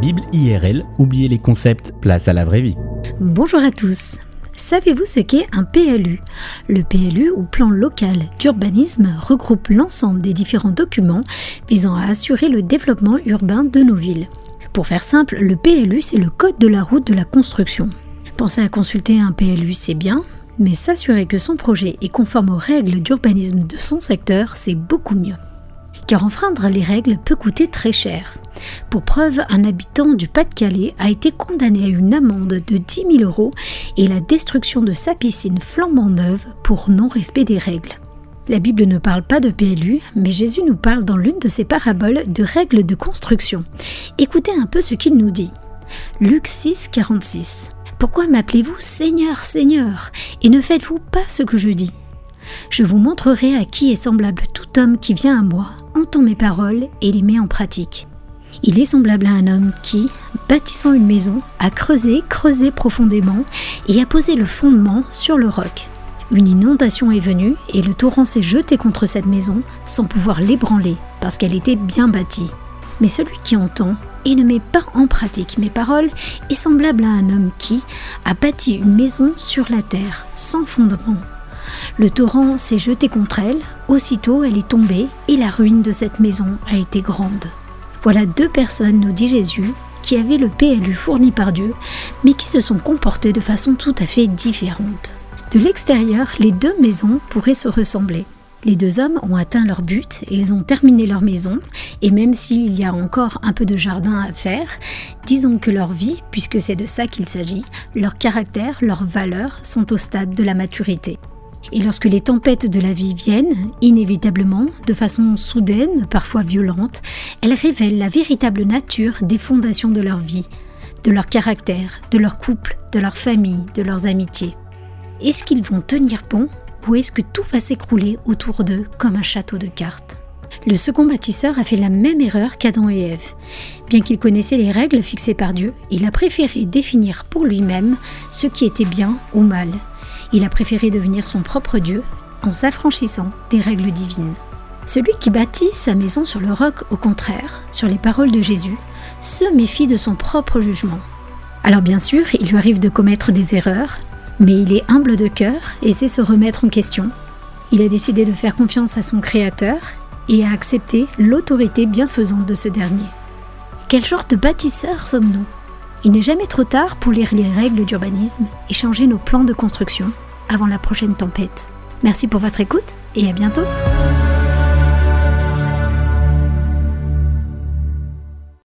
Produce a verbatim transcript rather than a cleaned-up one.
Bible I R L, oubliez les concepts, place à la vraie vie. Bonjour à tous. Savez-vous ce qu'est un P L U ? Le P L U, ou plan local d'urbanisme, regroupe l'ensemble des différents documents visant à assurer le développement urbain de nos villes. Pour faire simple, le P L U, c'est le code de la route de la construction. Penser à consulter un P L U, c'est bien, mais s'assurer que son projet est conforme aux règles d'urbanisme de son secteur, c'est beaucoup mieux. Car enfreindre les règles peut coûter très cher. Pour preuve, un habitant du Pas-de-Calais a été condamné à une amende de dix mille euros et la destruction de sa piscine flambant neuve pour non-respect des règles. La Bible ne parle pas de P L U, mais Jésus nous parle dans l'une de ses paraboles de règles de construction. Écoutez un peu ce qu'il nous dit. Luc six, quarante-six. « Pourquoi m'appelez-vous Seigneur, Seigneur, et ne faites-vous pas ce que je dis ? Je vous montrerai à qui est semblable tout homme qui vient à moi, entend mes paroles et les met en pratique. Il est semblable à un homme qui, bâtissant une maison, a creusé, creusé profondément et a posé le fondement sur le roc. Une inondation est venue et le torrent s'est jeté contre cette maison sans pouvoir l'ébranler parce qu'elle était bien bâtie. Mais celui qui entend et ne met pas en pratique mes paroles est semblable à un homme qui a bâti une maison sur la terre, sans fondement. Le torrent s'est jeté contre elle, aussitôt elle est tombée et la ruine de cette maison a été grande. » Voilà deux personnes, nous dit Jésus, qui avaient le P L U fourni par Dieu, mais qui se sont comportées de façon tout à fait différente. De l'extérieur, les deux maisons pourraient se ressembler. Les deux hommes ont atteint leur but, ils ont terminé leur maison, et même s'il y a encore un peu de jardin à faire, disons que leur vie, puisque c'est de ça qu'il s'agit, leur caractère, leurs valeurs sont au stade de la maturité. Et lorsque les tempêtes de la vie viennent, inévitablement, de façon soudaine, parfois violente, elles révèlent la véritable nature des fondations de leur vie, de leur caractère, de leur couple, de leur famille, de leurs amitiés. Est-ce qu'ils vont tenir bon ou est-ce que tout va s'écrouler autour d'eux comme un château de cartes ? Le second bâtisseur a fait la même erreur qu'Adam et Ève. Bien qu'il connaissait les règles fixées par Dieu, il a préféré définir pour lui-même ce qui était bien ou mal. Il a préféré devenir son propre Dieu en s'affranchissant des règles divines. Celui qui bâtit sa maison sur le roc, au contraire, sur les paroles de Jésus, se méfie de son propre jugement. Alors bien sûr, il lui arrive de commettre des erreurs, mais il est humble de cœur et sait se remettre en question. Il a décidé de faire confiance à son Créateur et à accepter l'autorité bienfaisante de ce dernier. Quel genre de bâtisseurs sommes-nous ? Il n'est jamais trop tard pour lire les règles d'urbanisme et changer nos plans de construction avant la prochaine tempête. Merci pour votre écoute et à bientôt.